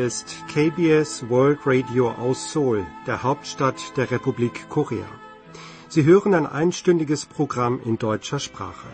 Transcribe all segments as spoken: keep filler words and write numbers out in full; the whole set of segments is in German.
Hier ist K B S World Radio aus Seoul, der Hauptstadt der Republik Korea. Sie hören ein einstündiges Programm in deutscher Sprache.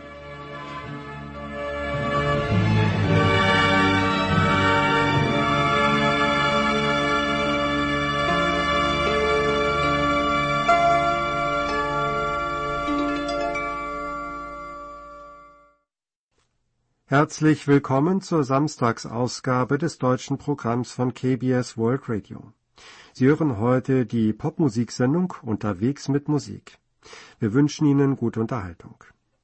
Herzlich willkommen zur Samstagsausgabe des deutschen Programms von K B S World Radio. Sie hören heute die Popmusiksendung Unterwegs mit Musik. Wir wünschen Ihnen gute Unterhaltung.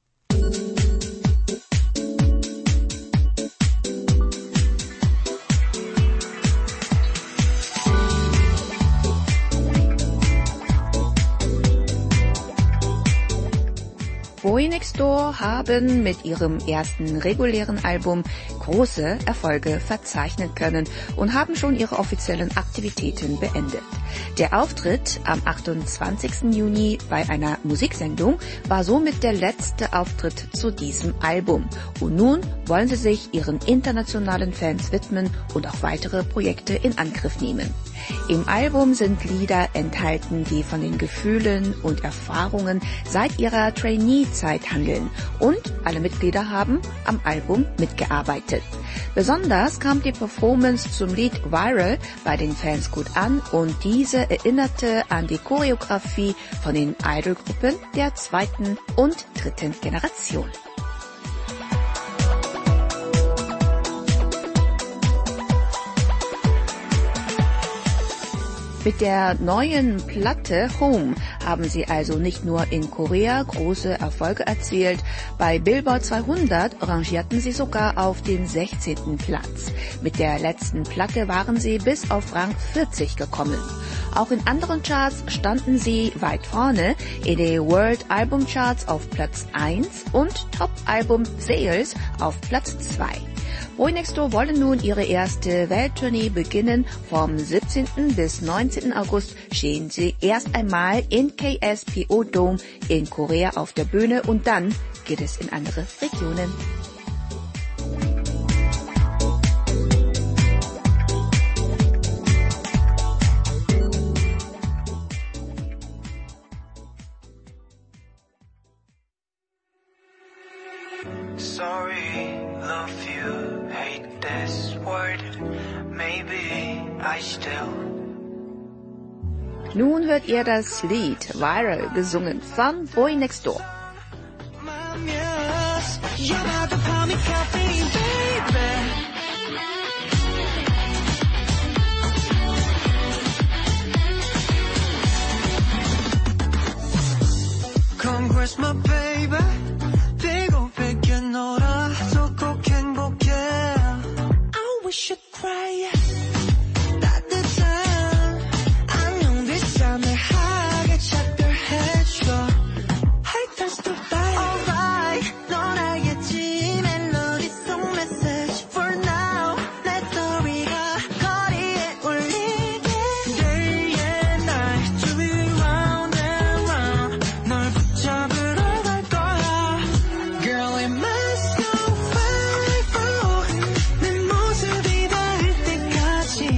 Boy Next Door haben mit ihrem ersten regulären Album große Erfolge verzeichnen können und haben schon ihre offiziellen Aktivitäten beendet. Der Auftritt am achtundzwanzigsten Juni bei einer Musiksendung war somit der letzte Auftritt zu diesem Album. Und nun wollen sie sich ihren internationalen Fans widmen und auch weitere Projekte in Angriff nehmen. Im Album sind Lieder enthalten, die von den Gefühlen und Erfahrungen seit ihrer Trainee-Zeit handeln, und alle Mitglieder haben am Album mitgearbeitet. Besonders kam die Performance zum Lied Viral bei den Fans gut an, und diese erinnerte an die Choreografie von den Idol-Gruppen der zweiten und dritten Generation. Mit der neuen Platte Home haben sie also nicht nur in Korea große Erfolge erzielt, bei Billboard zweihundert rangierten sie sogar auf den sechzehnten Platz. Mit der letzten Platte waren sie bis auf Rang vierzig gekommen. Auch in anderen Charts standen sie weit vorne, in den World Album Charts auf Platz eins und Top Album Sales auf Platz zwei. Boy Next Door wollen nun ihre erste Welttournee beginnen. Vom siebzehnten bis neunzehnten August stehen sie erst einmal in K S P O Dome in Korea auf der Bühne, und dann geht es in andere Regionen. Sorry, love you, hate this word, maybe I still. Nun hört ihr das Lied Viral gesungen von Boy Next Door. Congress, my baby. We should cry. 따뜻한 안녕비참해 하게 작별해줘. I touch the fire. Alright, 넌 알겠지. 멜로디 속 message. For now, 내 소리가 거리에 울리게. Day and night, to be round and round. 널 붙잡으러 갈 거야. Girl, it must go viral. 내 모습이 닿을 때까지.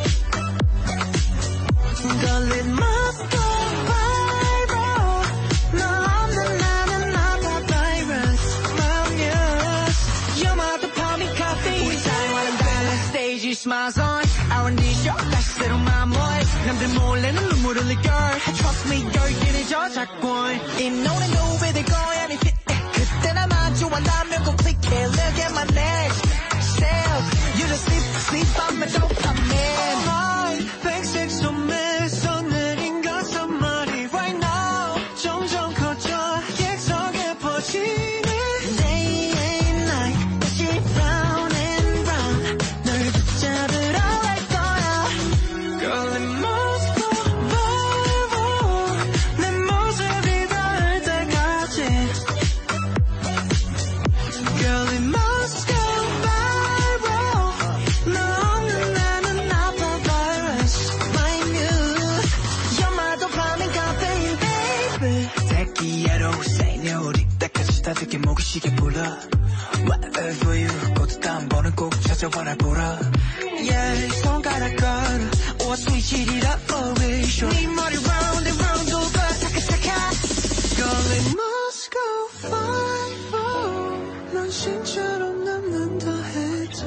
Girl, it must go viral. 너 없는 나는 not a virus. My muse. You're my dopamine coffee. 우리 사이와는 달라. Stage smiles on. R and D show. 다시 새로운 마모에. 남들 몰래는 눈물을 흘릴 girl. Trust me, 열기를 저작권. 이 노래 노래될 거야. 네 fit. 그때나마 좋아하면 꼭 click해. Look at my neck. You just sleep, sleep on my dopamine. Alright, 백색 소매에서 내린 가사 말이 right now 점점 커져 객석에 퍼지네. Day and night, 다시 round and round. 널 붙잡으러 갈 거야. Girl, it must go viral. 내 모습이 닿을 때까지. Girl, it must go viral. 너 없는 나는 not a virus. My muse. You're my dopamine caffeine, baby. 새끼야로 세뇨리 때까지 따뜻게 목이 시게 불러 Whatever for you 꽃도 한 번은 꼭 찾아와 날 보라 Yeah 손가락 걸어 오 스위치리라 오리쇼 네 머리 round and round 돌고 사카사카 Girl it must go viral 넌 신처럼 남는다 해도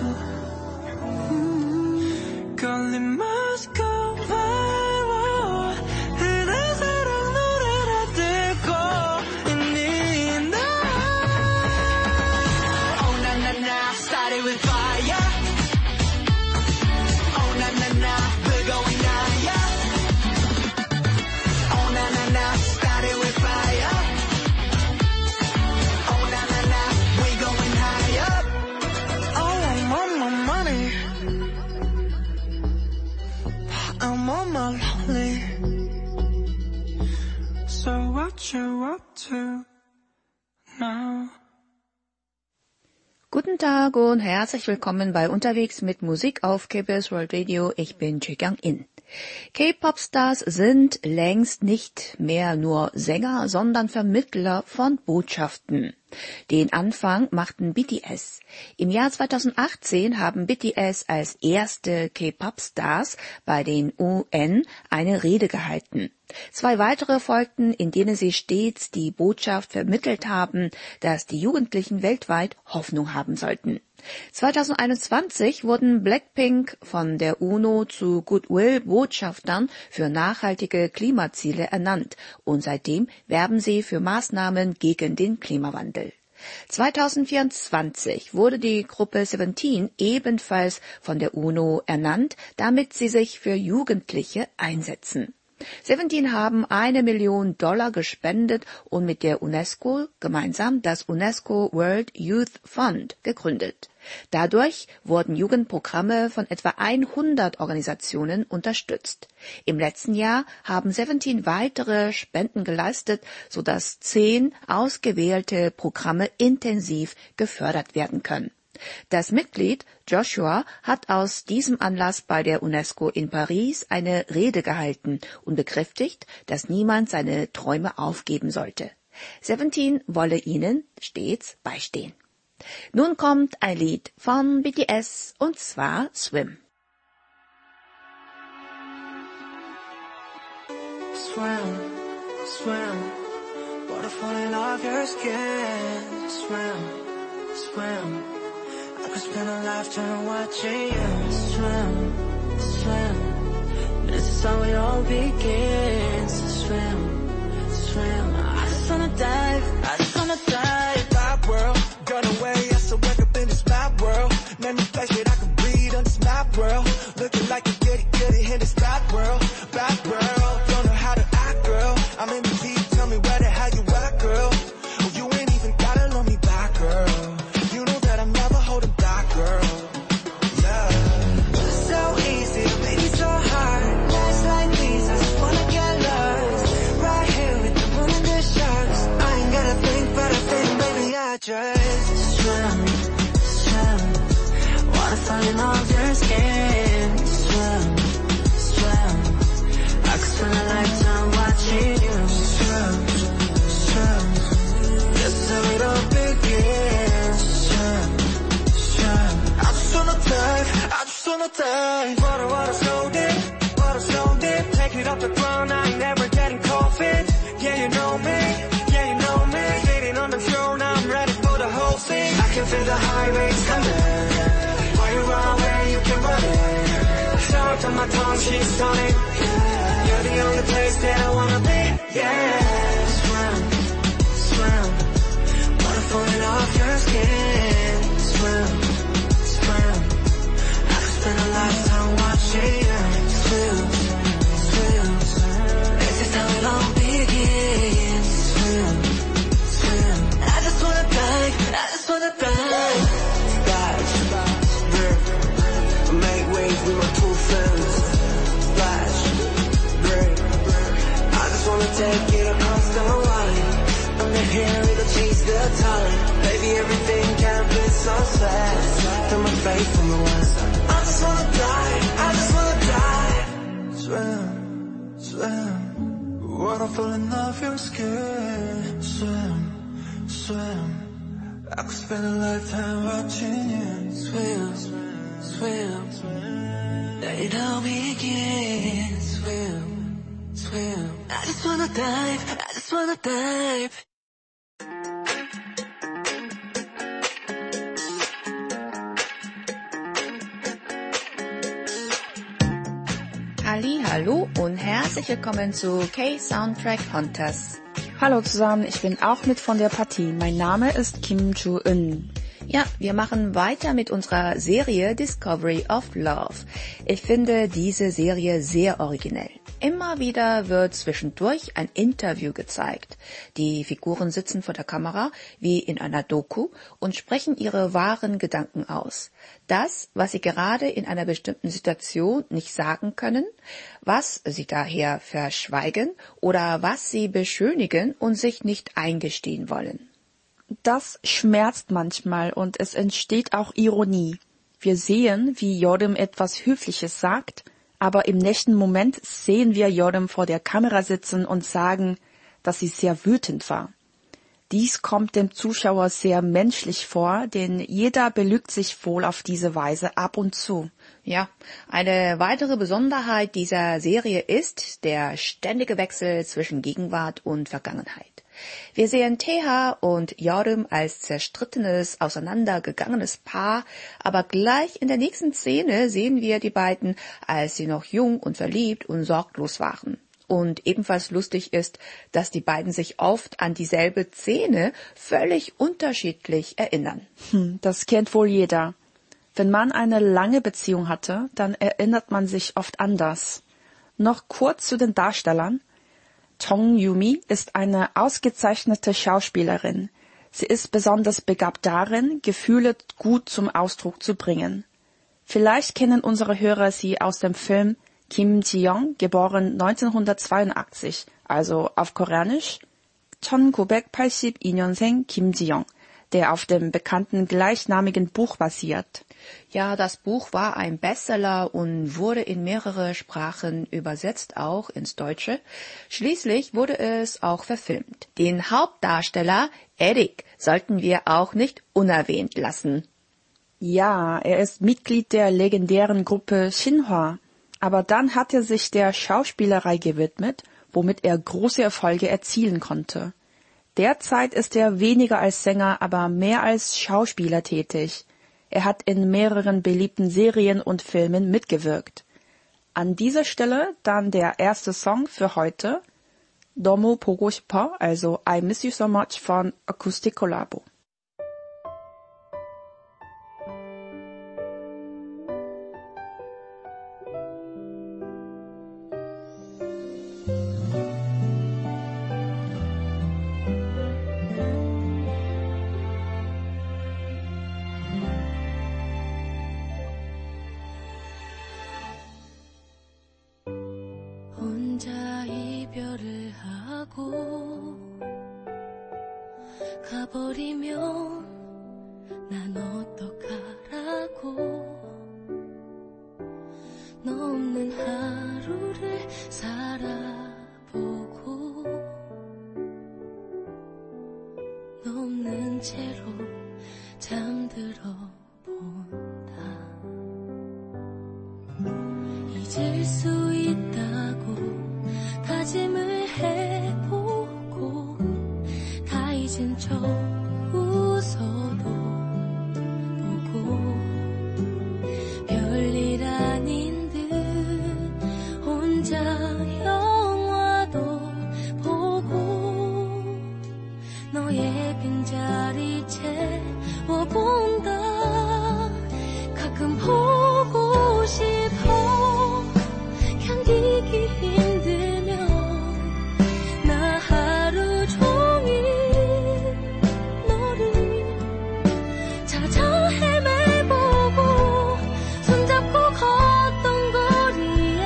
음. Girl it must go viral 내 사랑 노래라 듣고 있니 나 Oh na na na started with fire Oh na na na we're going higher Oh na na na started with fire Oh na na na we going higher Oh I'm on my money I'm on my lonely So what you up to now? Guten Tag und herzlich willkommen bei Unterwegs mit Musik auf K B S World Radio. Ich bin Jae In. K-Pop-Stars sind längst nicht mehr nur Sänger, sondern Vermittler von Botschaften. Den Anfang machten B T S. Im Jahr zweitausendachtzehn haben B T S als erste K-Pop-Stars bei den U N eine Rede gehalten. Zwei weitere folgten, in denen sie stets die Botschaft vermittelt haben, dass die Jugendlichen weltweit Hoffnung haben sollten. zweitausendeinundzwanzig wurden Blackpink von der UNO zu Goodwill-Botschaftern für nachhaltige Klimaziele ernannt und seitdem werben sie für Maßnahmen gegen den Klimawandel. zweitausendvierundzwanzig wurde die Gruppe Seventeen ebenfalls von der UNO ernannt, damit sie sich für Jugendliche einsetzen. Seventeen haben eine Million Dollar gespendet und mit der UNESCO gemeinsam das UNESCO World Youth Fund gegründet. Dadurch wurden Jugendprogramme von etwa hundert Organisationen unterstützt. Im letzten Jahr haben Seventeen weitere Spenden geleistet, sodass zehn ausgewählte Programme intensiv gefördert werden können. Das Mitglied Joshua hat aus diesem Anlass bei der UNESCO in Paris eine Rede gehalten und bekräftigt, dass niemand seine Träume aufgeben sollte. Seventeen wolle ihnen stets beistehen. Nun kommt ein Lied von B T S und zwar Swim. Swim, swim, water falling off your skin. Swim, swim, I could spend a lifetime watching you. Swim, swim, this is how it all begins. Swim, swim, I just wanna dive, I just wanna dive. Bad world, gun away, I still wake up in this mad world. Manifest I can breathe on this mad world. Looking like a goody goody in this bad world, bad world. Don't know how to act, girl. I'm in the deep, tell me where the hell you at, girl. Oh, you ain't even gotta love me back, girl. You know that I'm never holding back, girl. Yeah. So easy, baby, so hard. Last like these, I just wanna get lost. Right here with the moon and the sharks. I ain't gotta think, but I think, baby, I just swim, swim. Water falling off your skin. Swim, swim. I could spend a lifetime watching you. Swim, swim. This is how it all begins. Swim, swim. I just wanna dive, I just wanna dive. Water, water, so deep, water, so deep. Take it off the ground, I ain't never getting cold feet. Yeah, you know me, yeah, you know me. Sitting on the throne, I'm ready for the whole thing. I can feel the high rates coming. While you run away, you can run it. Start on my tongue, she's stunning. You're the only place that I wanna be. Yeah, swim, swim. Water falling off your skin. Swim, swim. I could spend a lifetime watching you. Swim, swim. This is how it all begins. Swim, swim. I just wanna dive, I just wanna dive. Splash, rip, make waves with my two fins. Splash, break. I just wanna take it across the line. Under here, it'll change the time. Baby, everything can be so fast. Through my face from the west. I just wanna die, I just wanna die. Swim, swim. Water falling off your skin. Swim, swim. I could spend a lifetime watching you swim, swim, swim. Let it all begin. Swim, swim. I just wanna dive, I just wanna dive. Hallo und herzlich willkommen zu K-Soundtrack Hunters. Hallo zusammen, ich bin auch mit von der Partie. Mein Name ist Kim Joo-eun. Ja, wir machen weiter mit unserer Serie Discovery of Love. Ich finde diese Serie sehr originell. Immer wieder wird zwischendurch ein Interview gezeigt. Die Figuren sitzen vor der Kamera wie in einer Doku und sprechen ihre wahren Gedanken aus. Das, was sie gerade in einer bestimmten Situation nicht sagen können, was sie daher verschweigen oder was sie beschönigen und sich nicht eingestehen wollen. Das schmerzt manchmal und es entsteht auch Ironie. Wir sehen, wie Jordim etwas Höfliches sagt, aber im nächsten Moment sehen wir Jordim vor der Kamera sitzen und sagen, dass sie sehr wütend war. Dies kommt dem Zuschauer sehr menschlich vor, denn jeder belügt sich wohl auf diese Weise ab und zu. Ja, eine weitere Besonderheit dieser Serie ist der ständige Wechsel zwischen Gegenwart und Vergangenheit. Wir sehen Taeha und Jordim als zerstrittenes, auseinandergegangenes Paar, aber gleich in der nächsten Szene sehen wir die beiden, als sie noch jung und verliebt und sorglos waren. Und ebenfalls lustig ist, dass die beiden sich oft an dieselbe Szene völlig unterschiedlich erinnern. Hm, das kennt wohl jeder. Wenn man eine lange Beziehung hatte, dann erinnert man sich oft anders. Noch kurz zu den Darstellern. Jung Yumi ist eine ausgezeichnete Schauspielerin. Sie ist besonders begabt darin, Gefühle gut zum Ausdruck zu bringen. Vielleicht kennen unsere Hörer sie aus dem Film Kim Ji-young, geboren neunzehnhundertzweiundachtzig, also auf Koreanisch 천구백팔십이 년생 Kim Ji-young, der auf dem bekannten gleichnamigen Buch basiert. Ja, das Buch war ein Bestseller und wurde in mehrere Sprachen übersetzt, auch ins Deutsche. Schließlich wurde es auch verfilmt. Den Hauptdarsteller Eric sollten wir auch nicht unerwähnt lassen. Ja, er ist Mitglied der legendären Gruppe Shinhwa. Aber dann hat er sich der Schauspielerei gewidmet, womit er große Erfolge erzielen konnte. Derzeit ist er weniger als Sänger, aber mehr als Schauspieler tätig. Er hat in mehreren beliebten Serien und Filmen mitgewirkt. An dieser Stelle dann der erste Song für heute, 너무 보고 싶어, also I Miss You So Much von Acoustic Collabo. 이별을 하고 가버리면 난 어떡하라고 너 없는 하루를 살아보고 너 없는 채로 잠들어 본다 잊을 수 있다고 다짐을 해보고 다 잊은 척 웃어도 보고 별일 아닌 듯 혼자 영화도 보고 너의 빈자리 채워본다 가끔 보고 싶어 견디기 힘들면 나 하루 종일 너를 찾아 헤매보고 손잡고 걷던 거리에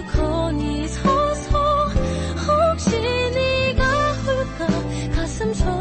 우두커니 서서 혹시 네가 올까 가슴 속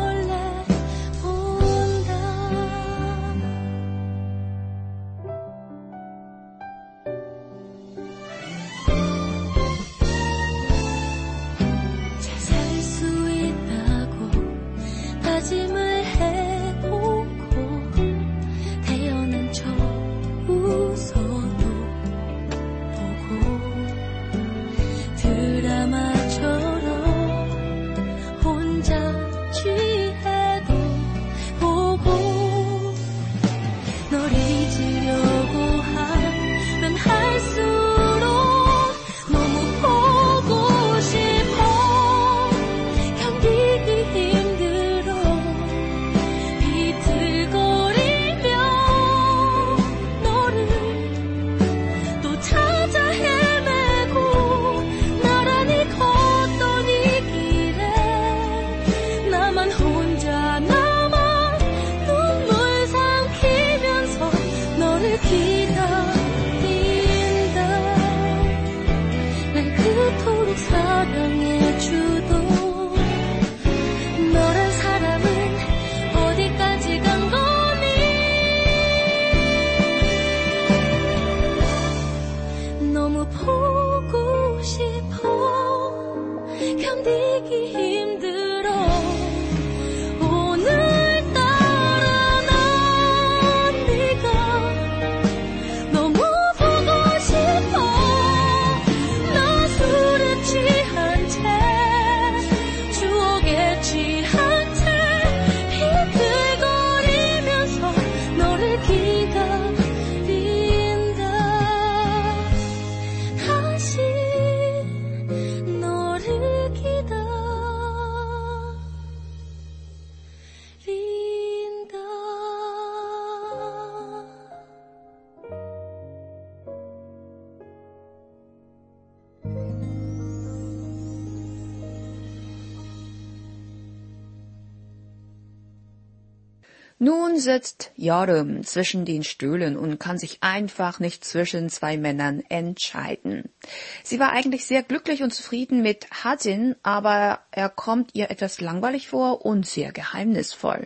견디기 힘들어 오늘따라 난 네가 너무 보고 싶어 나 술에 취한 채 추억에 취한 채 비틀거리면서 너를 기다린다 다시 너를 기다린다 Nun sitzt Jorim zwischen den Stühlen und kann sich einfach nicht zwischen zwei Männern entscheiden. Sie war eigentlich sehr glücklich und zufrieden mit Hajin, aber er kommt ihr etwas langweilig vor und sehr geheimnisvoll.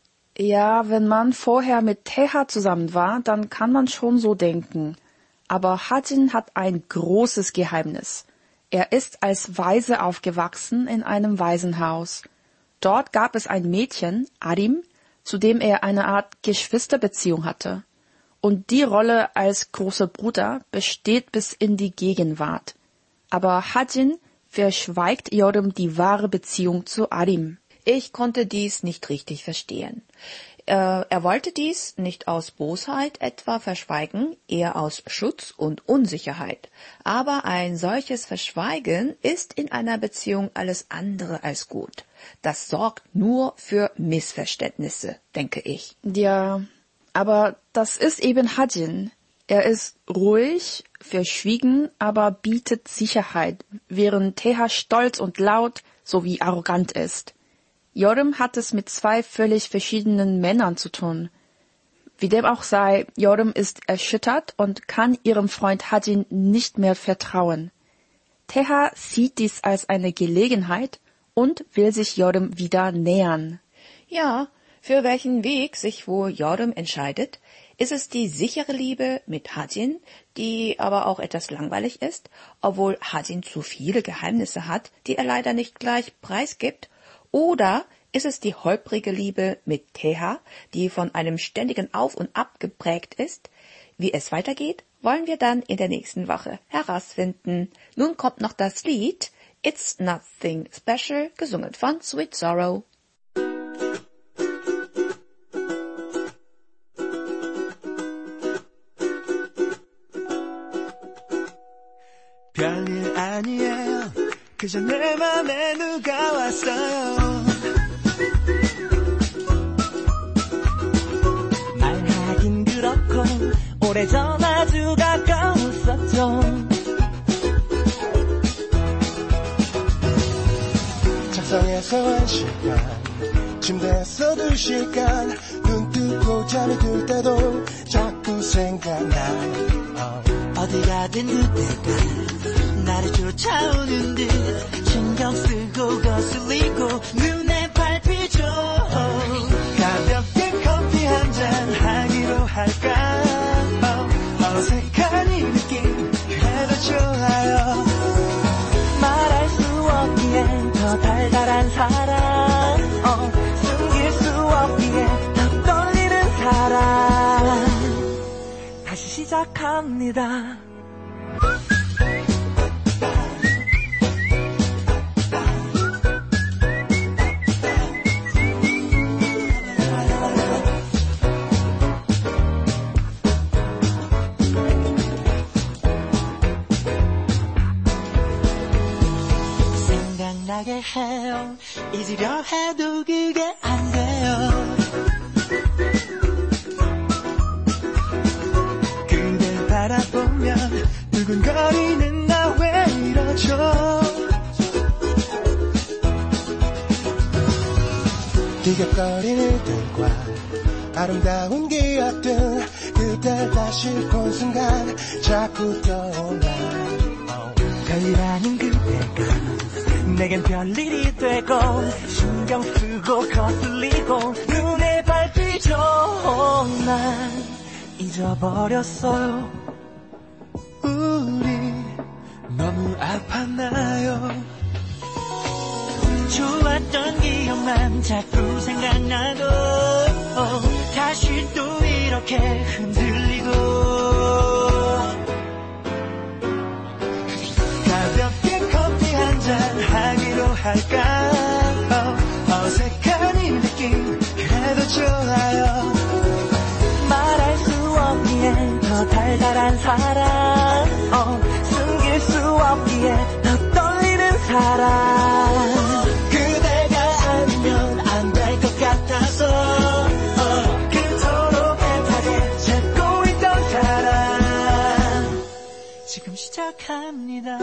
Ja, wenn man vorher mit Teha zusammen war, dann kann man schon so denken. Aber Hajin hat ein großes Geheimnis. Er ist als Waise aufgewachsen in einem Waisenhaus. Dort gab es ein Mädchen, Arim, zu dem er eine Art Geschwisterbeziehung hatte. Und die Rolle als großer Bruder besteht bis in die Gegenwart. Aber Hajin verschweigt Jorim die wahre Beziehung zu Arim. Ich konnte dies nicht richtig verstehen. Äh, er wollte dies nicht aus Bosheit etwa verschweigen, eher aus Schutz und Unsicherheit. Aber ein solches Verschweigen ist in einer Beziehung alles andere als gut. Das sorgt nur für Missverständnisse, denke ich. Ja, aber das ist eben Hajin. Er ist ruhig, verschwiegen, aber bietet Sicherheit, während Teha stolz und laut sowie arrogant ist. Jorim hat es mit zwei völlig verschiedenen Männern zu tun. Wie dem auch sei, Jorim ist erschüttert und kann ihrem Freund Hajin nicht mehr vertrauen. Teha sieht dies als eine Gelegenheit und will sich Jorim wieder nähern. Ja, für welchen Weg sich wohl Jorim entscheidet? Ist es die sichere Liebe mit Hajin, die aber auch etwas langweilig ist, obwohl Hajin zu viele Geheimnisse hat, die er leider nicht gleich preisgibt? Oder ist es die holprige Liebe mit Teha, die von einem ständigen Auf und Ab geprägt ist? Wie es weitergeht, wollen wir dann in der nächsten Woche herausfinden. Nun kommt noch das Lied It's Nothing Special, gesungen von Sweet Sorrow. 별일 아니에요 그저 내 맘에 누가 왔어요 말하긴 그렇고 오래전 아주 가까웠었죠 책상에서 한 시간 침대에서 두 시간 눈 뜨고 잠이 들 때도 자꾸 생각나요 어디 가든 그때가 나를 쫓아오는 듯 신경 쓰고 거슬리고 눈에 밟히죠 가볍게 커피 한잔 하기로 할까 어색한 이 느낌 그래도 좋아요 말할 수 없기에 더 달달한 사랑 어, 숨길 수 없기에 더 떨리는 사랑 다시 시작합니다 생각나게 해요 잊으려 해도 그게 안 돼요 그댈 바라보면 두근거리는 나 왜 이러죠 기격거리는 들과 아름다운 기억들 그댈 다시 본 순간 자꾸 떠올라 별이라는 그대가 내겐 별일이 되고 신경 쓰고 거슬리고 눈에 밟히죠 난 잊어버렸어요 우리 너무 아팠나요 자꾸 생각나고 다시 또 이렇게 흔들리고 가볍게 커피 한잔 하기로 할까 어색한 이 느낌 그래도 좋아요 말할 수 없기에 더 달달한 사랑 어, 숨길 수 없기에 더 떨리는 사랑 그대가 아니면 안 될 것 같아서 어, 그토록 애타게 찾고 있던 사랑 지금 시작합니다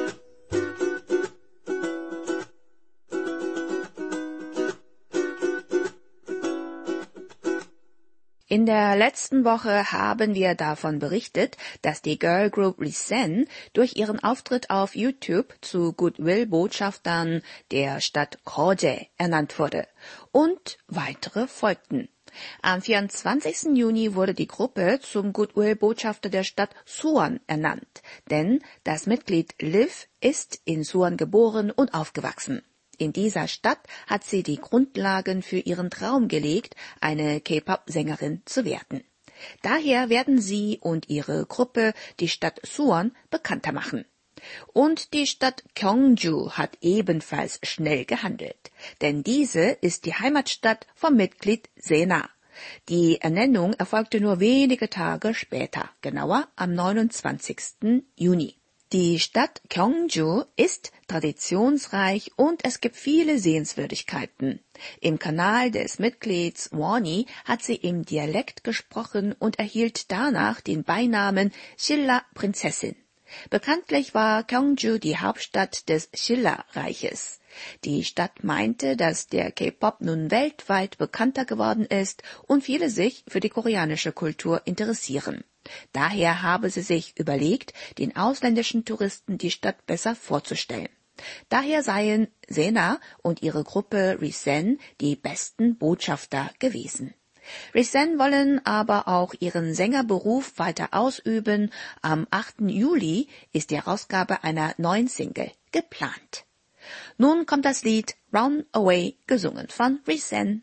In der letzten Woche haben wir davon berichtet, dass die Girl Group Risen durch ihren Auftritt auf YouTube zu Goodwill-Botschaftern der Stadt Koje ernannt wurde. Und weitere folgten. Am vierundzwanzigsten Juni wurde die Gruppe zum Goodwill-Botschafter der Stadt Suwon ernannt, denn das Mitglied Liv ist in Suwon geboren und aufgewachsen. In dieser Stadt hat sie die Grundlagen für ihren Traum gelegt, eine K-Pop-Sängerin zu werden. Daher werden sie und ihre Gruppe die Stadt Suwon bekannter machen. Und die Stadt Gyeongju hat ebenfalls schnell gehandelt, denn diese ist die Heimatstadt vom Mitglied Sena. Die Ernennung erfolgte nur wenige Tage später, genauer am neunundzwanzigsten Juni. Die Stadt Gyeongju ist traditionsreich und es gibt viele Sehenswürdigkeiten. Im Kanal des Mitglieds Woni hat sie im Dialekt gesprochen und erhielt danach den Beinamen Shilla-Prinzessin. Bekanntlich war Gyeongju die Hauptstadt des Shilla-Reiches. Die Stadt meinte, dass der K-Pop nun weltweit bekannter geworden ist und viele sich für die koreanische Kultur interessieren. Daher habe sie sich überlegt, den ausländischen Touristen die Stadt besser vorzustellen. Daher seien Sena und ihre Gruppe Risen die besten Botschafter gewesen. Risen wollen aber auch ihren Sängerberuf weiter ausüben. Am achten Juli ist die Herausgabe einer neuen Single geplant. Nun kommt das Lied Run Away, gesungen von Risen.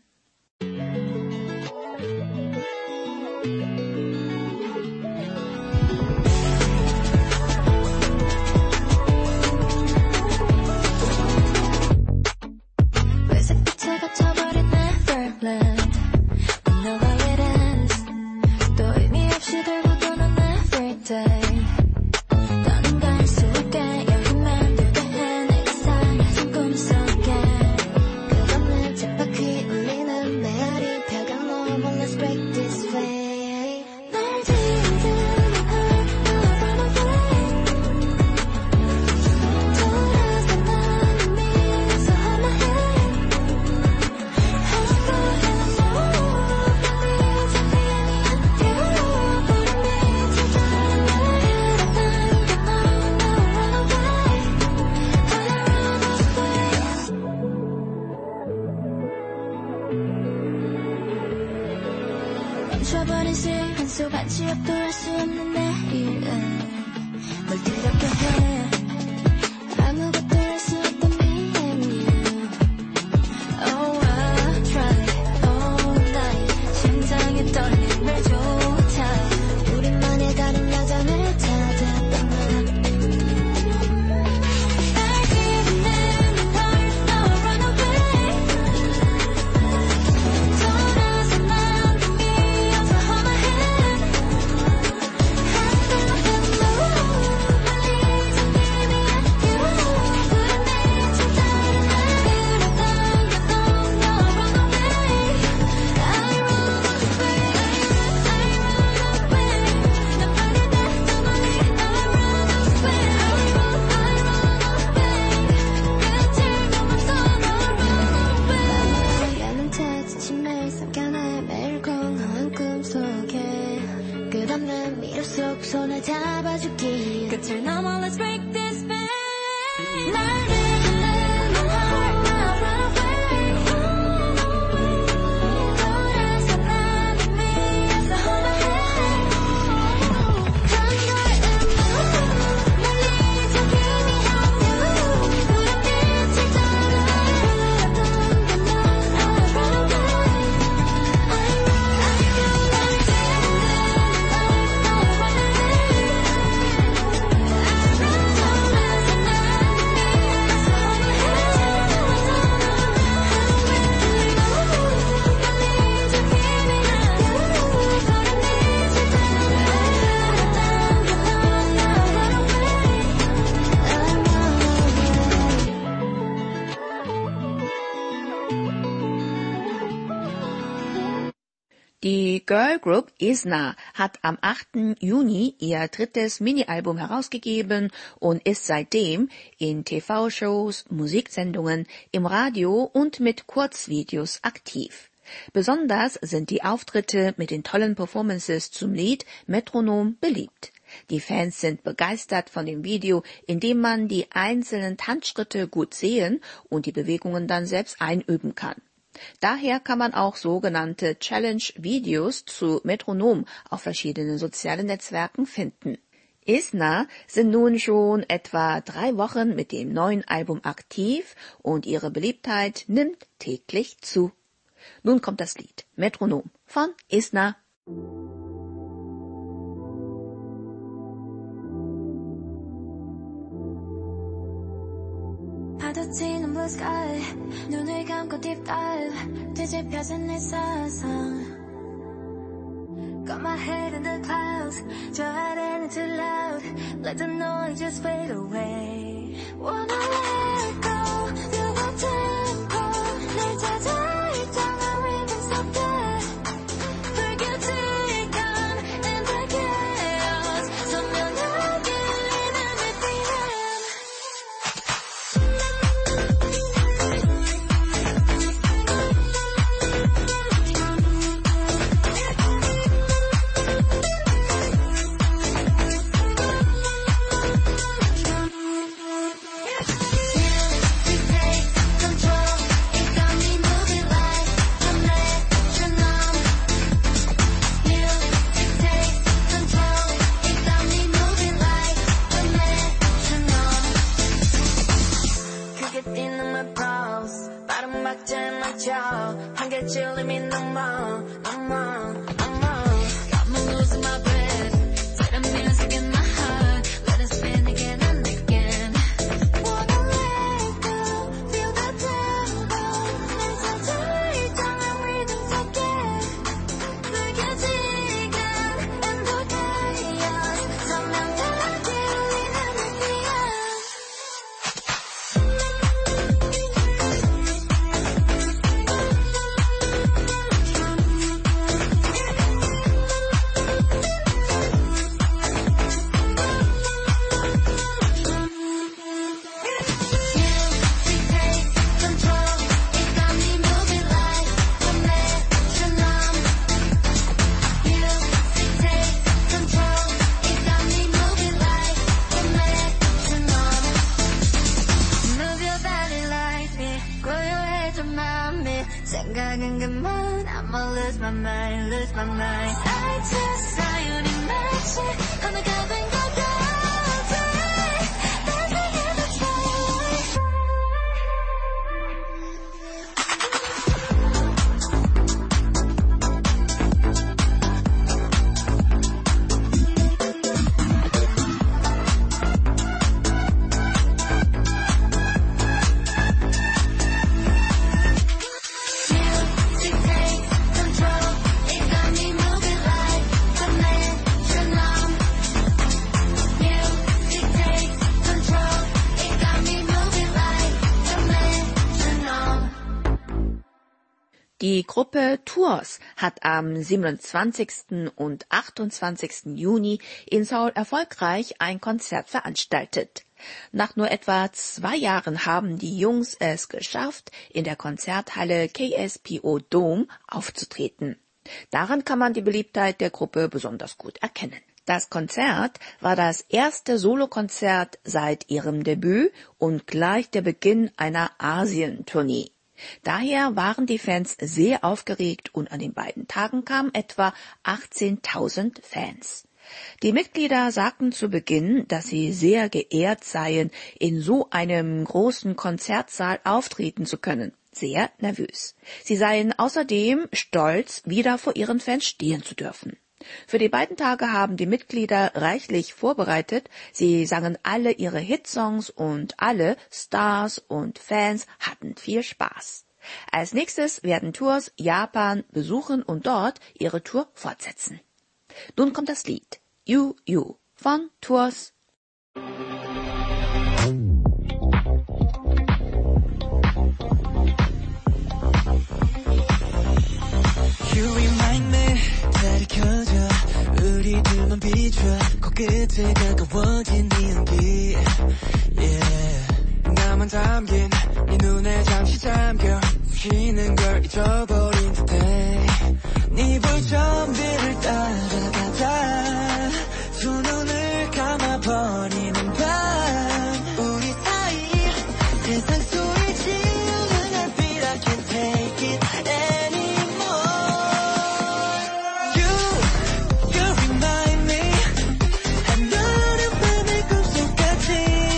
멈춰버린 시간 속 한 치역도 할 수 없는 내일은 널 두렵게 해 아무것도 할 수 없던 me and you Oh I try all night 심장에 떨림을 조차 우리만의 다른 여정을 찾았던 날 알기는 널 No run away 돌아서 난 미어서 hold my hand Have to look at the moon Die Girl Group Isna hat am achten Juni ihr drittes Mini-Album herausgegeben und ist seitdem in T V-Shows, Musiksendungen, im Radio und mit Kurzvideos aktiv. Besonders sind die Auftritte mit den tollen Performances zum Lied Metronom beliebt. Die Fans sind begeistert von dem Video, in dem man die einzelnen Tanzschritte gut sehen und die Bewegungen dann selbst einüben kann. Daher kann man auch sogenannte Challenge-Videos zu Metronom auf verschiedenen sozialen Netzwerken finden. Isna sind nun schon etwa drei Wochen mit dem neuen Album aktiv und ihre Beliebtheit nimmt täglich zu. Nun kommt das Lied Metronom von Isna. 파도치는 blue sky 눈을 감고 deep dive 뒤집혀진 내 사상 Got my head in the clouds 저 아래는 too loud Let the noise just fade away Wanna let go Feel the tempo 날 찾아 있잖아 rhythm 속에 불규칙한 in the chaos 선명하게 울리는 rhythm 생각은 그만 I'ma lose my mind, lose my mind I just 사연이 마치 어느 가든 것 같아 Baby in the twilight Die Gruppe Tours hat am siebenundzwanzigsten und achtundzwanzigsten Juni in Seoul erfolgreich ein Konzert veranstaltet. Nach nur etwa zwei Jahren haben die Jungs es geschafft, in der Konzerthalle K S P O Dome aufzutreten. Daran kann man die Beliebtheit der Gruppe besonders gut erkennen. Das Konzert war das erste Solokonzert seit ihrem Debüt und gleich der Beginn einer Asien-Tournee. Daher waren die Fans sehr aufgeregt und an den beiden Tagen kamen etwa achtzehntausend Fans. Die Mitglieder sagten zu Beginn, dass sie sehr geehrt seien, in so einem großen Konzertsaal auftreten zu können. Sehr nervös. Sie seien außerdem stolz, wieder vor ihren Fans stehen zu dürfen. Für die beiden Tage haben die Mitglieder reichlich vorbereitet. Sie sangen alle ihre Hitsongs und alle Stars und Fans hatten viel Spaß. Als nächstes werden Tours Japan besuchen und dort ihre Tour fortsetzen. Nun kommt das Lied You You von Tours. You remind me 끝에 가까워진 네 향기 yeah. 나만 담긴 네 눈에 잠시 잠겨 쉬는 걸 잊어버린 듯해 네 볼점들을 따라가다 두 눈을 감아버리는 밤 우리 사이 세상 소리 지르는 별빛 I can't take it anymore You, you remind me 한여름 밤의 꿈속같이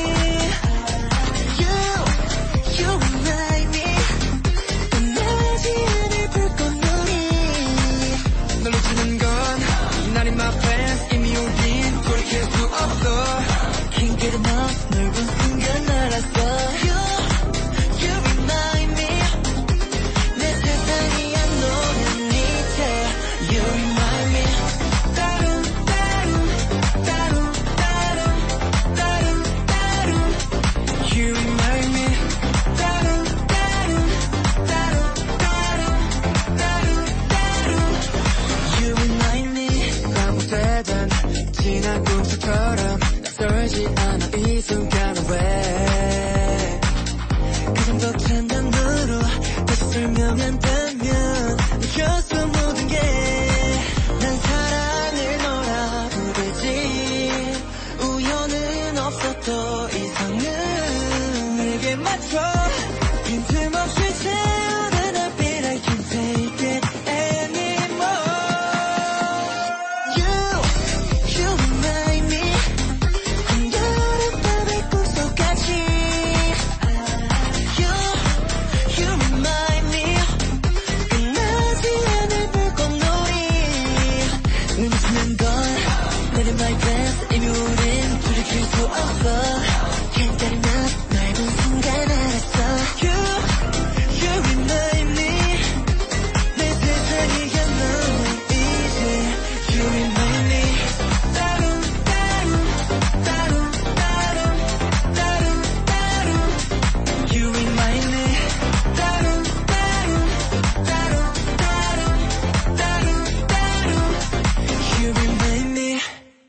You, you remind me 끝나지 않을 불꽃놀이 널 놓치는 건 Not in my plans 이미 우린 돌이킬 수 없어 Can't get enough 넓은 순간 알았어 You, you remind me 내 세상이야 너는 이제 You remind me 따름 따름 따름 따름 따름 따름 You remind me 따름 따름 따름 따름 따름 따름 You remind me 반복되던 지난 꿈속처럼 낯설지 않아 이 순간은 왜 가장 벅찬 단어로 다시 설명한다면 느꼈어 모든 게 난 사랑을 너라 부르지 우연은 없어 더 이상은 내게 맞춰 빈틈없이 채우는 별빛 I can't take it anymore You, you remind me 한여름 밤의 꿈속같이 You, you remind me 끝나지 않을 불꽃놀이 눈이 치는 건 Not in my plans 이미 우린 돌이킬 수 없어 Can't get enough 넓은 순간 알았어 You, you remind me 내 세상이야 너는 이제 You remind me 따름 따름 따름 따름 따름 따름 You remind me 따름 따름 따름 따름 따름 따름 You remind me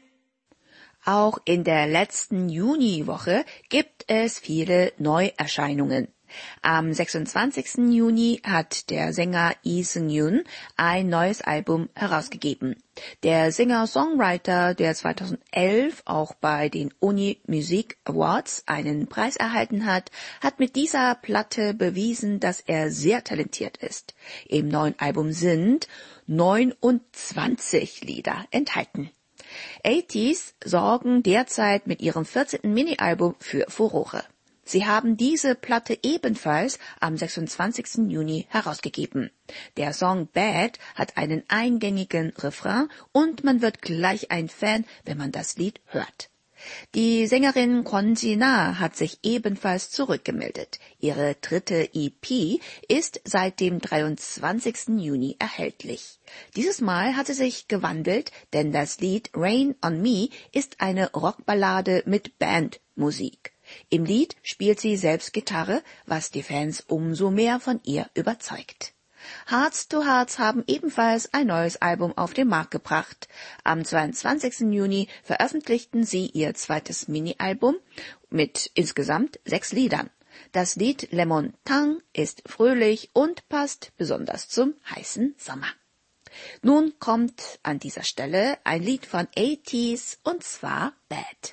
Auch in der letzten Juniwoche gibt es viele Neuerscheinungen. Am sechsundzwanzigsten Juni hat der Sänger Lee Seung-yoon ein neues Album herausgegeben. Der Singer-Songwriter, der zweitausendelf auch bei den Uni Music Awards einen Preis erhalten hat, hat mit dieser Platte bewiesen, dass er sehr talentiert ist. Im neuen Album sind neunundzwanzig Lieder enthalten. achtys sorgen derzeit mit ihrem vierzehnten Mini-Album für Furore. Sie haben diese Platte ebenfalls am sechsundzwanzigsten Juni herausgegeben. Der Song Bad hat einen eingängigen Refrain und man wird gleich ein Fan, wenn man das Lied hört. Die Sängerin Kwon Ji-na hat sich ebenfalls zurückgemeldet. Ihre dritte E P ist seit dem dreiundzwanzigsten Juni erhältlich. Dieses Mal hat sie sich gewandelt, denn das Lied Rain on Me ist eine Rockballade mit Bandmusik. Im Lied spielt sie selbst Gitarre, was die Fans umso mehr von ihr überzeugt. Hearts to Hearts haben ebenfalls ein neues Album auf den Markt gebracht. Am zweiundzwanzigsten Juni veröffentlichten sie ihr zweites Mini-Album mit insgesamt sechs Liedern. Das Lied Lemon Tang ist fröhlich und passt besonders zum heißen Sommer. Nun kommt an dieser Stelle ein Lied von achtys und zwar Bad.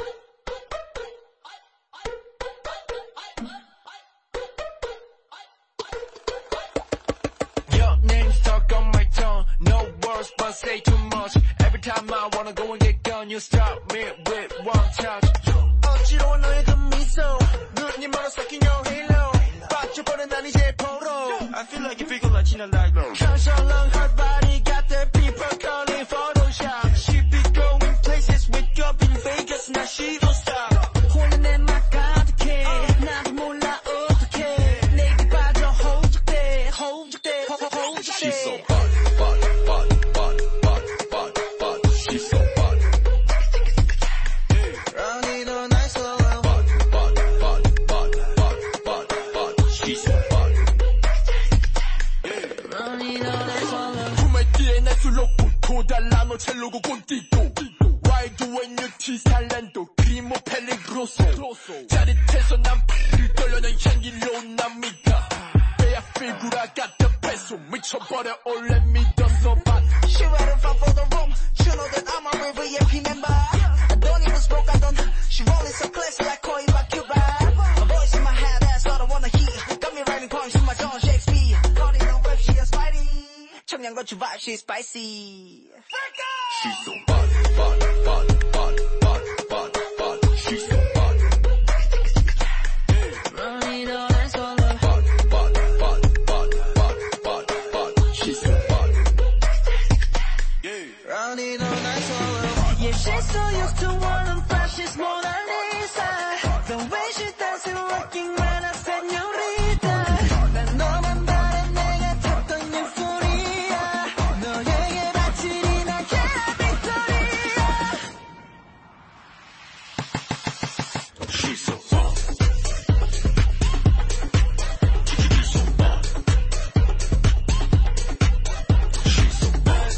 Name stuck on my tongue, no words but say too much. Every time I wanna go and get gone, you stop me with one touch. 어지러운 너의 그 미소, 눈이 멀어 섞인 your halo. 빠져버린 난 이제 포로. I feel like if we go like China like no. 샤샤랑 hard body got the people calling Photoshop. She be going places with your in Vegas, now she don't stop. 혼은 내 막 가득해, 나도 몰라 어떡해. 내게 빠져 호적돼, 호적돼. She's so bad, bad, bad, bad, bad, bad, bad. She's so bad. I need a nice love. Bad, bad, bad, bad, bad, bad, bad. She's so bad. I need a nice love. 품에 뒤에 내 술로 붙고 달라 너 첼로고 곤띠고. 와일드웨이 뉴티 살란도 그리모 펠리그로소 짜릿해서 난 팔을 떨려는 향기로 납니다 배야 필구라 같은 배소 미쳐버려 올래 믿었어 but She ready to for the room. You know that I'm a real V I P member. I don't even smoke, I don't. She rolling so classy like Koi by Cuba. A voice in my head, that's all I wanna hear. Got me writing poems in my John Shakespeare. Cardi no rap, she a Spidey. 청양고추 vibe, she's spicy. she's so bad bad bad bad bad bad bad she's so bad Running all that solo. bad bad bad bad bad bad bad she's so bad Running all night solo. Yeah, she's so used to running fast, she's Mona Lisa. The way she does it, working when I señorita. 난 너만 바래 내가 찾던 유포리아. 너에게 바치리 나게 빅토리아. she's so bad she's so bad she's so bad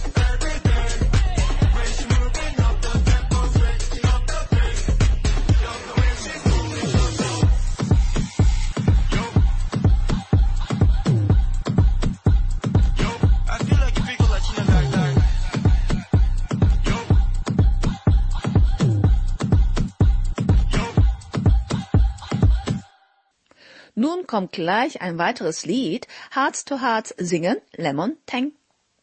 I feel like you people are chilling like that. Nun kommt gleich ein weiteres Lied, Hearts to Hearts singen Lemon Tang.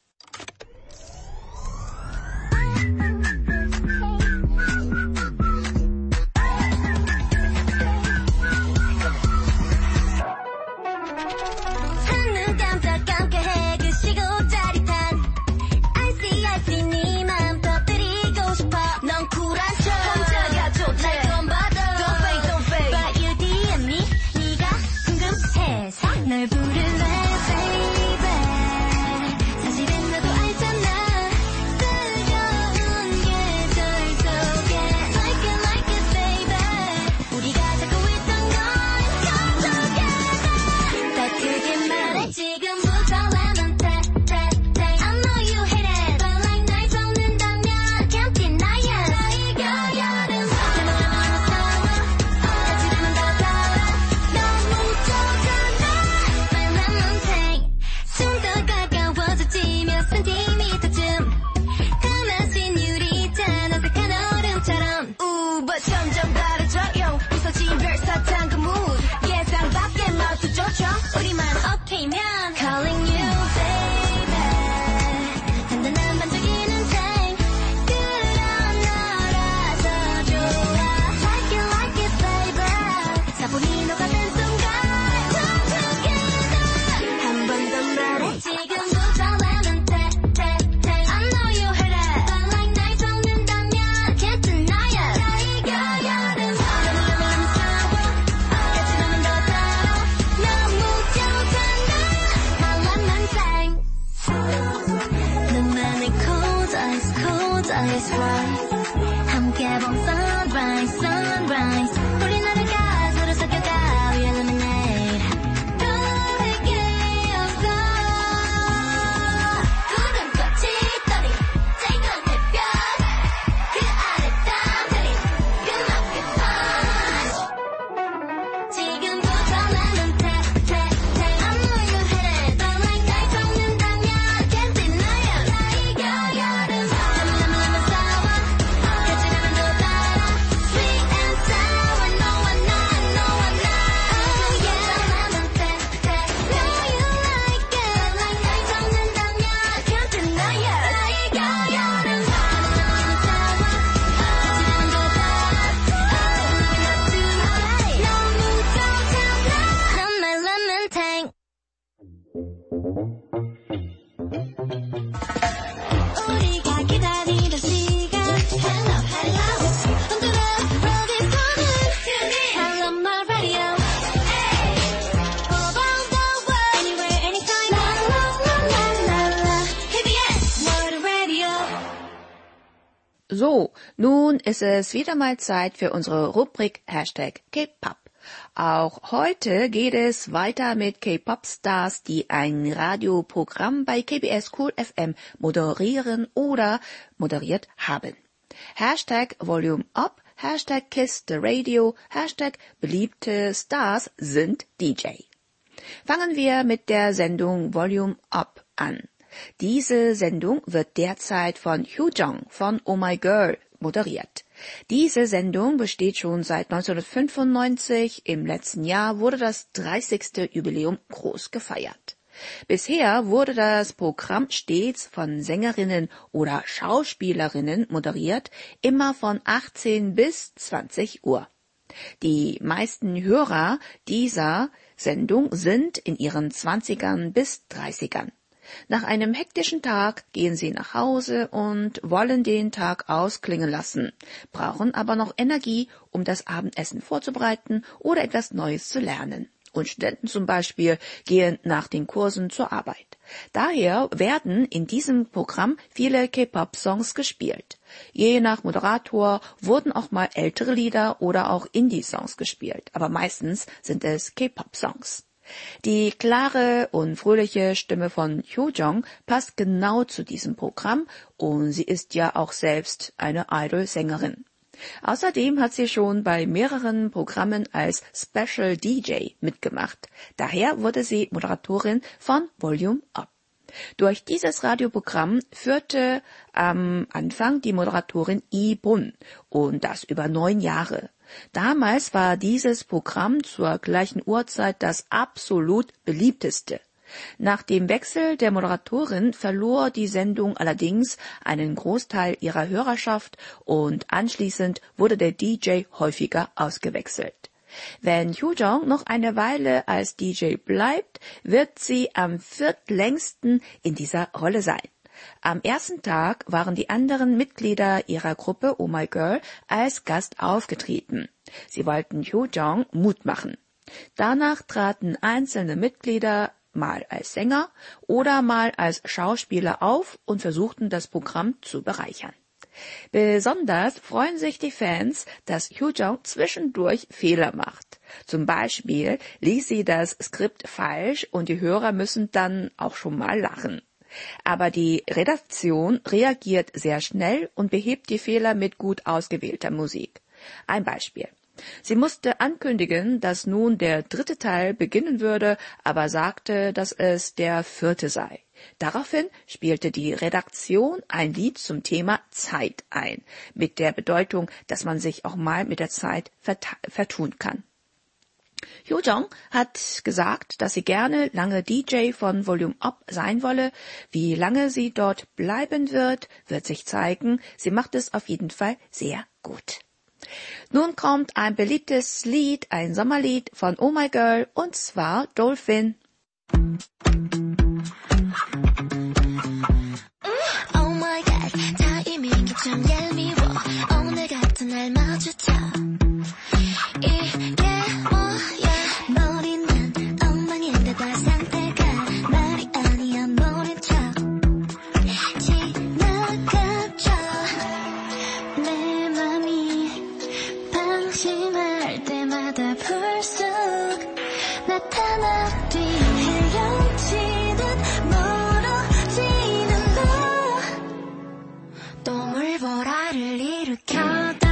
한눈 깜짝깜짝 해 그 시고 짜릿한 icy icy 네 맘 터뜨리고 싶어 넌 쿨한 척 혼자가 좋대 날 좀 받아 Don't fake don't fake But you D M me 네가 궁금해서 널 부를래 baby 사실은 나도 알잖아 뜨거운 계절 속에 Like it like it baby 우리가 잡고 있던 건 come together 더 크게 말해 지금부터 lemon tang tang tang I know you hate it but like 날 섞는다면 can't deny it 나 이겨 여름 lemon lemon sour 같이 되면 더 달아 너무 좋잖아 my lemon tang 좀 더 가까워져지며 센티미터쯤 가마신 유리잔 어색한 얼음처럼 우 but 점점 다르져요 웃어진 별사탕 그 mood 예상 밖의 맛도 좋죠 우리만 오케이면 calling you baby 단단한 반짝이는 땡 그런 너라서 좋아 like it like it baby 사포이 녹아든 순간 come together 한 번 더 말해 지금부터 lemon tang tang tang I know you hate it but like 날 섞는다면 can't deny it 나 이겨 여름 lemon lemon sour 같이 되면 더 달아 너무 좋잖아 my lemon tang 너만의 cold eyes cold eyes right 함께 본 sunrise sunrise 우리 노래가 서로 섞여가 We eliminate 너를 깨웠어 구름 꽃이 떨이 쨍한 햇볕 그 아래 땀들이 끝없게 punch 지금부터 lemon tang tang tang I know you hate it but like 날 섞는다면 can't deny it 나 이겨 여름 lemon lemon lemon sour 같이 되면 더 달아 sweet and sour 너와 나 너와 나 oh yeah lemon tang tang know you like it like 날 섞는다면 can't deny it 나 이겨 여름 lemon lemon sour 같이 되면 더 달아 너무 좋잖아 넌 my lemon tang 우리가 기다리던 시간 Hello hello 흔들어 roll this corner Hello my radio All around the world Anywhere anytime La la la la la la K B S World Radio So, nun ist es wieder mal Zeit für unsere Rubrik Hashtag K-Pop. Auch heute geht es weiter mit K-Pop-Stars, die ein Radioprogramm bei K B S Cool F M moderieren oder moderiert haben. Hashtag Volume Up, Hashtag Kiss the Radio, Hashtag beliebte Stars sind D J. Fangen wir mit der Sendung Volume Up an. Diese Sendung wird derzeit von Hyojung von Oh My Girl moderiert. Diese Sendung besteht schon seit neunzehnhundertfünfundneunzig. Im letzten Jahr wurde das dreißigste Jubiläum groß gefeiert. Bisher wurde das Programm stets von Sängerinnen oder Schauspielerinnen moderiert, immer von achtzehn bis zwanzig Uhr. Die meisten Hörer dieser Sendung sind in ihren zwanzigern bis dreißigern. Nach einem hektischen Tag gehen sie nach Hause und wollen den Tag ausklingen lassen, brauchen aber noch Energie, um das Abendessen vorzubereiten oder etwas Neues zu lernen. Und Studenten zum Beispiel gehen nach den Kursen zur Arbeit. Daher werden in diesem Programm viele K-Pop-Songs gespielt. Je nach Moderator wurden auch mal ältere Lieder oder auch Indie-Songs gespielt, aber meistens sind es K-Pop-Songs. Die klare und fröhliche Stimme von Hyojung passt genau zu diesem Programm und sie ist ja auch selbst eine Idol-Sängerin. Außerdem hat sie schon bei mehreren Programmen als Special D J mitgemacht. Daher wurde sie Moderatorin von Volume Up. Durch dieses Radioprogramm führte am Anfang die Moderatorin Lee Bun und das über neun Jahre. Damals war dieses Programm zur gleichen Uhrzeit das absolut beliebteste. Nach dem Wechsel der Moderatorin verlor die Sendung allerdings einen Großteil ihrer Hörerschaft und anschließend wurde der D J häufiger ausgewechselt. Wenn Hyojung noch eine Weile als D J bleibt, wird sie am viertlängsten in dieser Rolle sein. Am ersten Tag waren die anderen Mitglieder ihrer Gruppe Oh My Girl als Gast aufgetreten. Sie wollten Hyojung Mut machen. Danach traten einzelne Mitglieder mal als Sänger oder mal als Schauspieler auf und versuchten das Programm zu bereichern. Besonders freuen sich die Fans, dass Hyojung zwischendurch Fehler macht. Zum Beispiel liest sie das Skript falsch und die Hörer müssen dann auch schon mal lachen. Aber die Redaktion reagiert sehr schnell und behebt die Fehler mit gut ausgewählter Musik. Ein Beispiel. Sie musste ankündigen, dass nun der dritte Teil beginnen würde, aber sagte, dass es der vierte sei. Daraufhin spielte die Redaktion ein Lied zum Thema Zeit ein, mit der Bedeutung, dass man sich auch mal mit der Zeit vertun kann. Hyojung hat gesagt, dass sie gerne lange D J von Volume Up sein wolle. Wie lange sie dort bleiben wird, wird sich zeigen. Sie macht es auf jeden Fall sehr gut. Nun kommt ein beliebtes Lied, ein Sommerlied von Oh My Girl, und zwar Dolphin. Oh my god, 타이밍이 참 얄미워. 오늘 같은 날 마주쳐. 이게 뭐야? 머리는 엉망인데다 상태가 말이 아니야 모른 척. 지나가죠. 내 맘이 방심할 때마다 불쑥 나타나 뒤 헤엄치듯 멀어지는 너. 또 물보라를 일으켜다.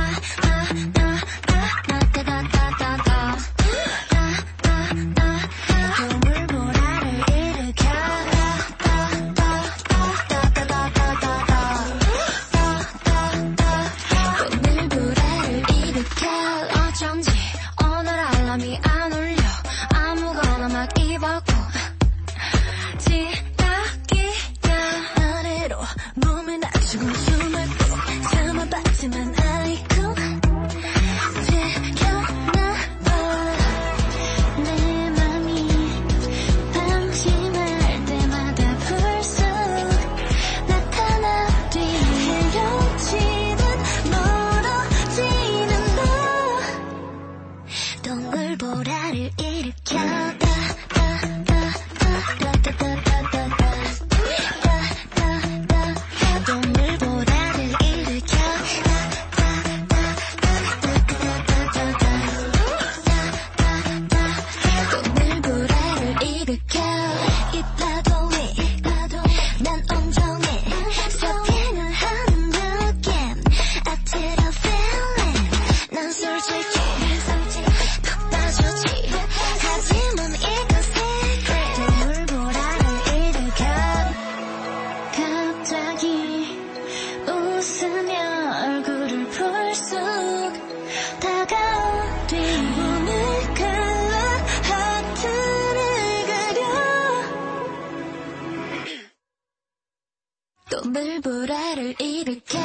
물보라를 일으켜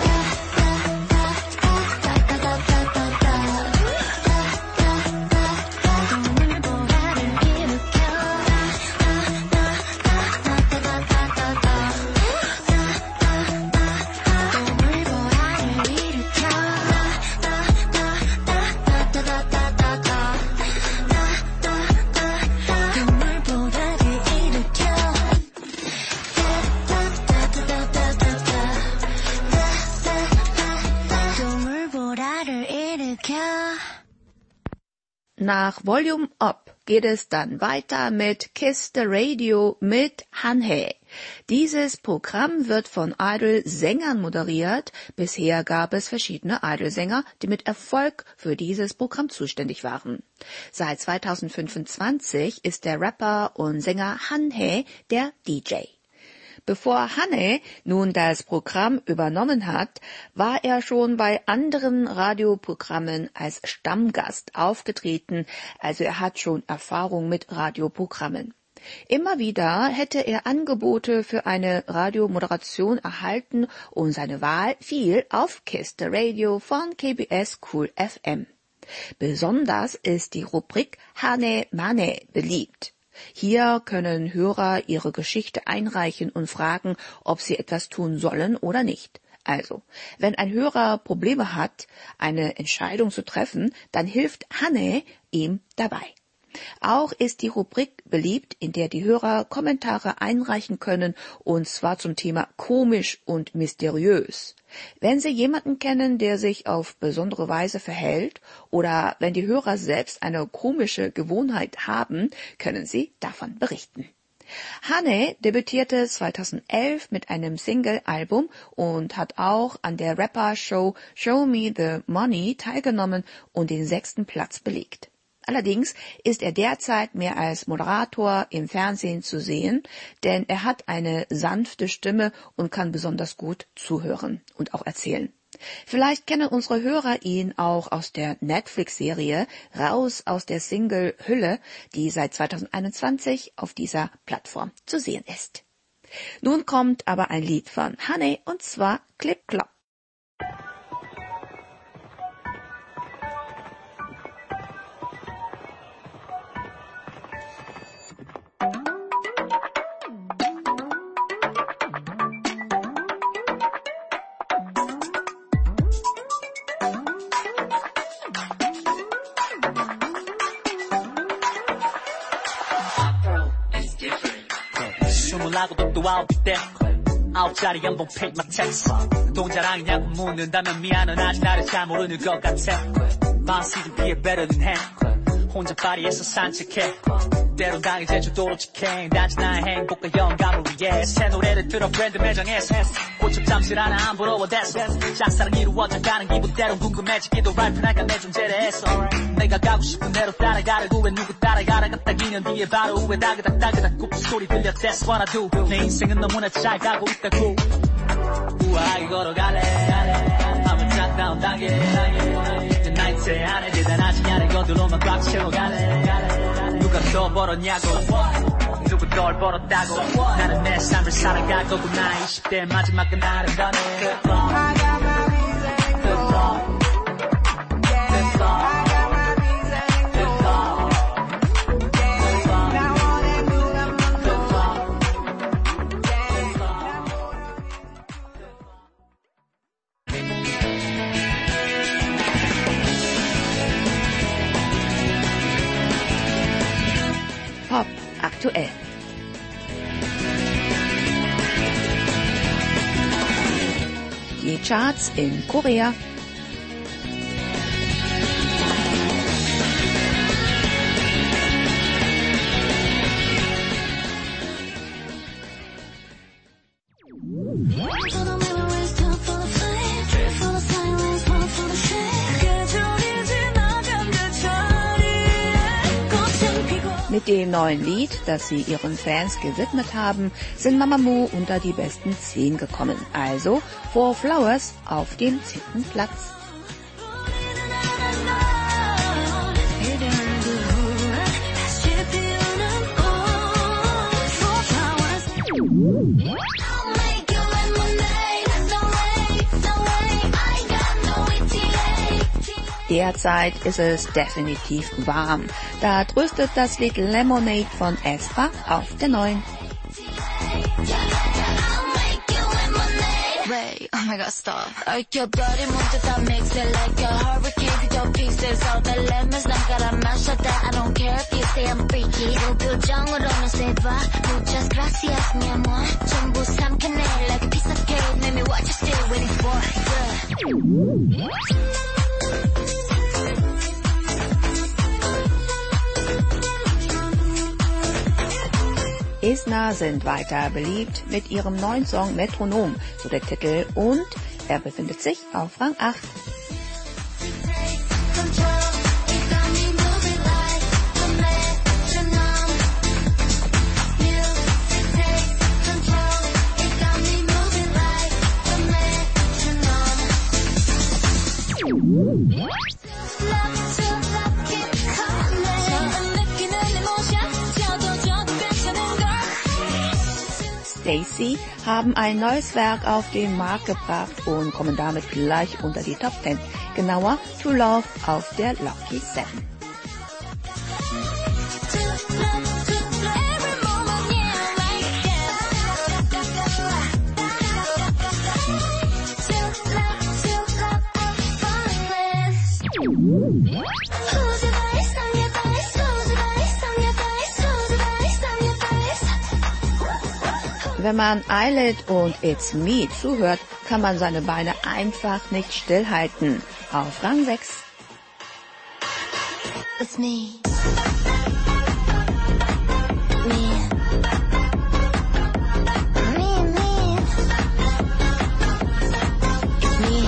Nach Volume Up geht es dann weiter mit Kiss the Radio mit Hanhae. Dieses Programm wird von Idol-Sängern moderiert. Bisher gab es verschiedene Idol-Sänger, die mit Erfolg für dieses Programm zuständig waren. Seit zweitausendfünfundzwanzig ist der Rapper und Sänger Hanhae der D J. Bevor Hanhae nun das Programm übernommen hat, war er schon bei anderen Radioprogrammen als Stammgast aufgetreten, also er hat schon Erfahrung mit Radioprogrammen. Immer wieder hätte er Angebote für eine Radiomoderation erhalten und seine Wahl fiel auf Kiss the Radio von K B S Cool F M. Besonders ist die Rubrik Hane Mane beliebt. Hier können Hörer ihre Geschichte einreichen und fragen, ob sie etwas tun sollen oder nicht. Also, wenn ein Hörer Probleme hat, eine Entscheidung zu treffen, dann hilft Hanhae ihm dabei. Auch ist die Rubrik beliebt, in der die Hörer Kommentare einreichen können, und zwar zum Thema komisch und mysteriös. Wenn Sie jemanden kennen, der sich auf besondere Weise verhält, oder wenn die Hörer selbst eine komische Gewohnheit haben, können Sie davon berichten. Hanhae debütierte zweitausendelf mit einem Single-Album und hat auch an der Rapper-Show Show Me the Money teilgenommen und den sechsten Platz belegt. Allerdings ist er derzeit mehr als Moderator im Fernsehen zu sehen, denn er hat eine sanfte Stimme und kann besonders gut zuhören und auch erzählen. Vielleicht kennen unsere Hörer ihn auch aus der Netflix-Serie Raus aus der Single-Hülle, die seit zweitausendeinundzwanzig auf dieser Plattform zu sehen ist. Nun kommt aber ein Lied von Hanhae, und zwar Clip Clop. 하고도 또 아홉이 때 아홉짜리 연봉 pay my tax 동자랑이냐고 묻는다면 미안은 아직 나를 잘 모르는 것 같아 반 시즌 피해 better than hand 혼자 파리에서 산책해 때론 당해 제주도로 직행 단지 나의 행복과 영감을 위해 새 노래를 들어 브랜드 매장에서 꽃좀 잠실 하나 안 부러워 됐어 짝사랑 이루어져 가는 기분 때론 궁금해지기도 발표할까 내 존재를 했어 내가 가고 싶은 대로 따라가려고 왜 누구 따라가다가 딱 이 년 뒤에 바로 후회 다그닥 다그닥 굽 소리 들려 That's what I do 내 인생은 너무나 잘 가고 있다고 우아하게 걸어갈래 한번 짝다운 단계 내 나이트 안에 대단하지 않은 것들로만 꽉 채워갈래 누가 더 벌었냐고 누구 덜 벌었다고 나는 내 삶을 살아갈 거고 나 이십 대 마지막 그날은 너네 I got my reason good luck good luck Pop aktuell. Die Charts in Korea. Mit dem neuen Lied, das sie ihren Fans gewidmet haben, sind Mamamoo unter die besten zehn gekommen. Also Four Flowers auf dem zehnten Platz. I'll make you Derzeit ist es definitiv warm. Da tröstet das Lied Lemonade von aespa auf der neuen. Wait, oh my god, stop. 얽혀버린 문제 다 mix it like a hurricane. 그저 pieces of the lemons 난 깔아 마셔도 I don't care if you say I'm freaky. 이 표정으로는 say bye. Muchas gracias, mi amor. 전부 삼켜내 like a piece of cake. Maybe what you still waiting for. Yeah. Isna sind weiter beliebt mit ihrem neuen Song Metronom, so der Titel, und er befindet sich auf Rang acht. Stacy haben ein neues Werk auf den Markt gebracht und kommen damit gleich unter die Top zehn. Genauer To Love auf der Lucky Seven. Wenn man Eyelid und It's Me zuhört, kann man seine Beine einfach nicht stillhalten. Auf Rang sechs. It's me. Me. Me, me. It's me.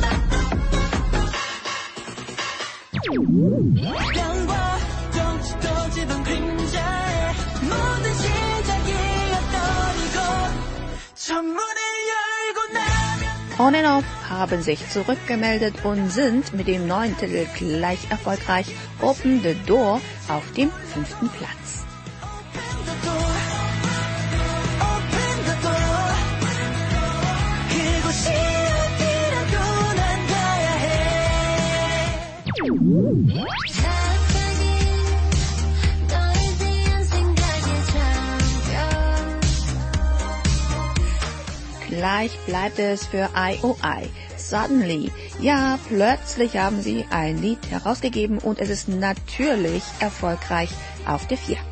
빛과 정치 떠지던 그림자에 모든 시작이었던 이곳 창문을 열고 나면 On and Off haben sich zurückgemeldet und sind mit dem neuen Titel gleich erfolgreich. Open the Door auf dem fünften Platz. Open the door, open the door. 그곳이 어디라도 난 가야 해. 너에 대한 생각에 잠겨. Gleich bleibt es für I O I. Suddenly. Ja, plötzlich haben sie ein Lied herausgegeben und es ist natürlich erfolgreich auf der vier.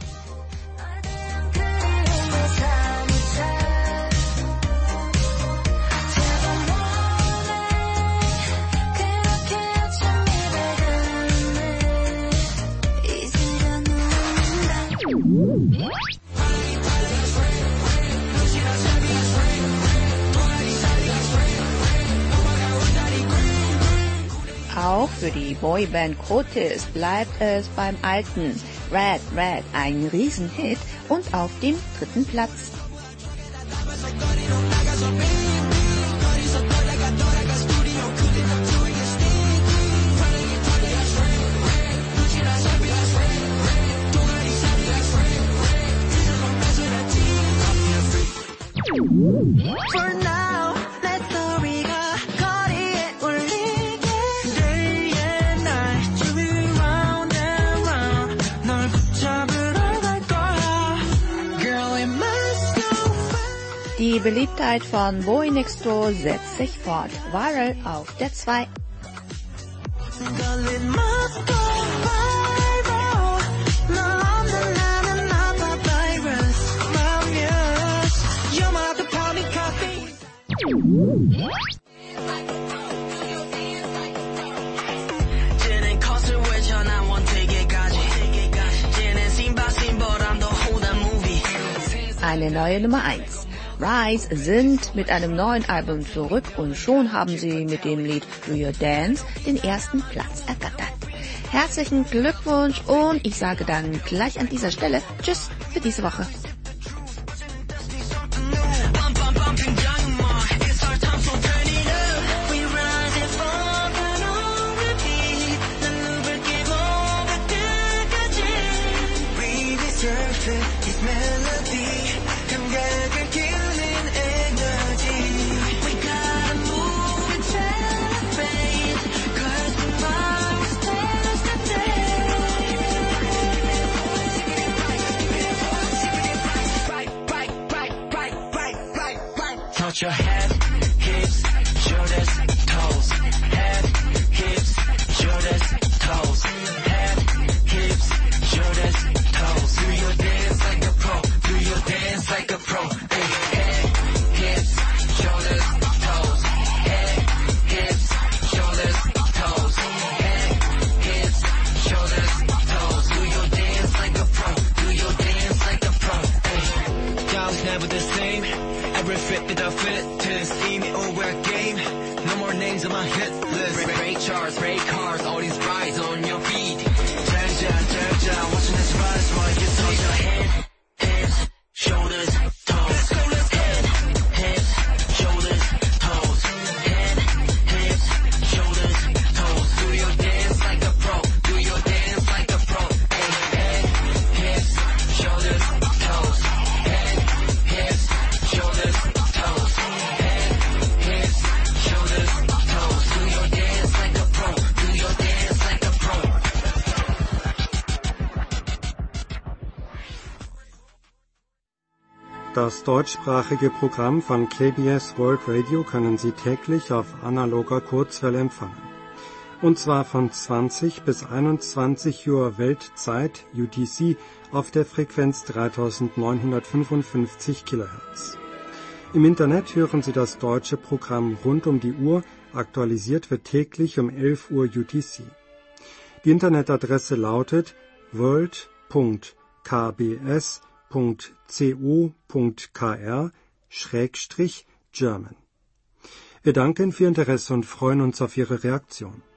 Auch für die Boyband Kotis bleibt es beim alten. Red, Red, ein Riesenhit und auf dem dritten Platz. For now, 내 소리가 거리에 울리게 Day and night, you round and round 널 붙잡으러 갈 거야 Girl, it must go fast. Die Beliebtheit von Boy Next Door setzt sich fort. Viral auf der zwei. Girl, it must go viral 너 없는 나는 not a virus My muse, you're my dopamine copy 쟤는 컷을 외쳐 난 원테이크까지 쟤는 심바 심보람도 후다 movie Eine neue Nummer eins. Rise sind mit einem neuen Album zurück und schon haben sie mit dem Lied Do Your Dance den ersten Platz ergattert. Herzlichen Glückwunsch und ich sage dann gleich an dieser Stelle Tschüss für diese Woche. This melody 감각을 killing energy We gotta move and celebrate Cause tomorrow touch your head, hips, shoulders, toes. Head, hips, shoulders, toes. Head, hips, shoulders, toes. Do your dance like a pro. Do your dance like a pro. Hey, head, hips, shoulders, toes. Head, hips, shoulders, toes. Head, hips, shoulders, toes. Do your dance like a pro. Do your dance like a pro. Hey, y'all's never the same. Every fit that I fit to see me over a game. No more names on my hit list. Break charts, break cars, all these rides on your feet. Treasure, treasure, watching this rise while you touch your head, hips, shoulders, toes. Head, hips, shoulders, toes. Head, hips, shoulders, toes. Do your dance like a pro. Do your dance like a pro. Hey, head, hips, shoulders, toes. Head, hips, shoulders, toes. Head, hips, shoulders, toes. Do your dance like a pro. Do your dance like a pro. Das deutschsprachige Programm von K B S World Radio können Sie täglich auf analoger Kurzwelle empfangen. Und zwar von zwanzig bis einundzwanzig Uhr Weltzeit U T C auf der Frequenz dreitausendneunhundertfünfundfünfzig Kilohertz. Im Internet hören Sie das deutsche Programm rund um die Uhr, aktualisiert wird täglich um elf Uhr U T C. Die Internetadresse lautet world punkt k b s punkt co punkt k r Schrägstrich German. Wir danken für Ihr Interesse und freuen uns auf Ihre Reaktion.